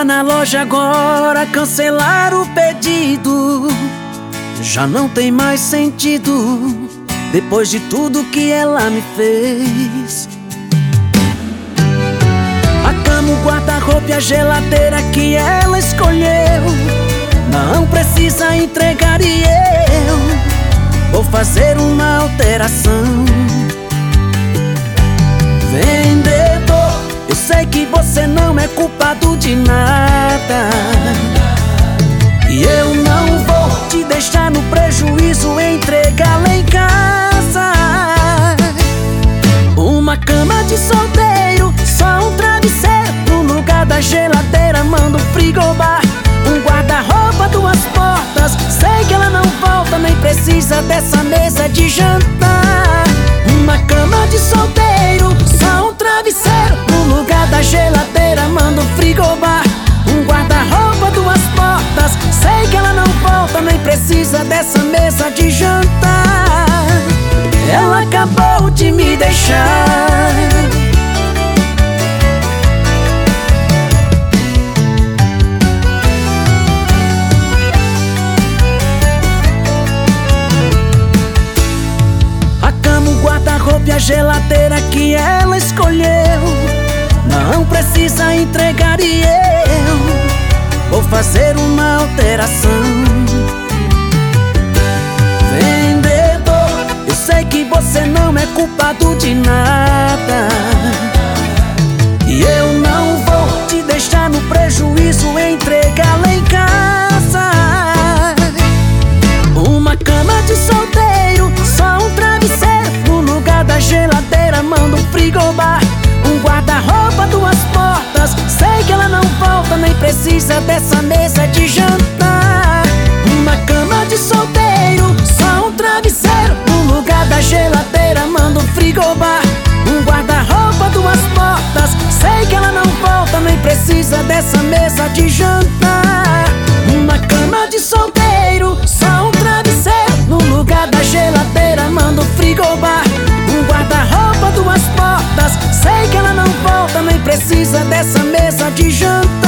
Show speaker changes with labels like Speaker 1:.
Speaker 1: lá na loja agora cancelar o pedido. Já não tem mais sentido, depois de tudo que ela me fez. A cama, o guarda-roupa e a geladeira que ela escolheu não precisa entregar e eu vou fazer uma alteração. Vendedor, eu sei que você não é culpado de nada, e eu não vou te deixar no prejuízo, entregar lá em casa. Uma cama de solteiro, só um travesseiro no lugar da geladeira, manda um frigobar. Um guarda-roupa, duas portas, sei que ela não volta, nem precisa dessa mesa de jantar. Uma cama de solteiro, só um travesseiro no lugar da geladeira, manda um frigobar. Um guarda-roupa, duas portas, sei que ela não volta, nem precisa dessa mesa de jantar. Ela acabou de me deixar. A cama, o guarda-roupa e a geladeira que ela escolheu não precisa entregar e eu vou fazer uma alteração. Vendedor, eu sei que você não é culpado de nada, e eu não vou te deixar no prejuízo, entregar lá em casa. Uma cama de solteiro, só um travesseiro no lugar da geladeira, manda um frigobar. Um guarda-roupa, duas portas, sei que ela não volta, nem precisa dessa mesa de jantar. Uma cama de solteiro, só um travesseiro no lugar da geladeira, manda um frigobar. Um guarda-roupa, duas portas, sei que ela não volta, nem precisa dessa mesa de jantar. Uma cama de solteiro, só um travesseiro no lugar da geladeira, manda um frigobar. Um guarda-roupa, duas portas, sei que ela não volta, nem precisa dessa mesa de jantar.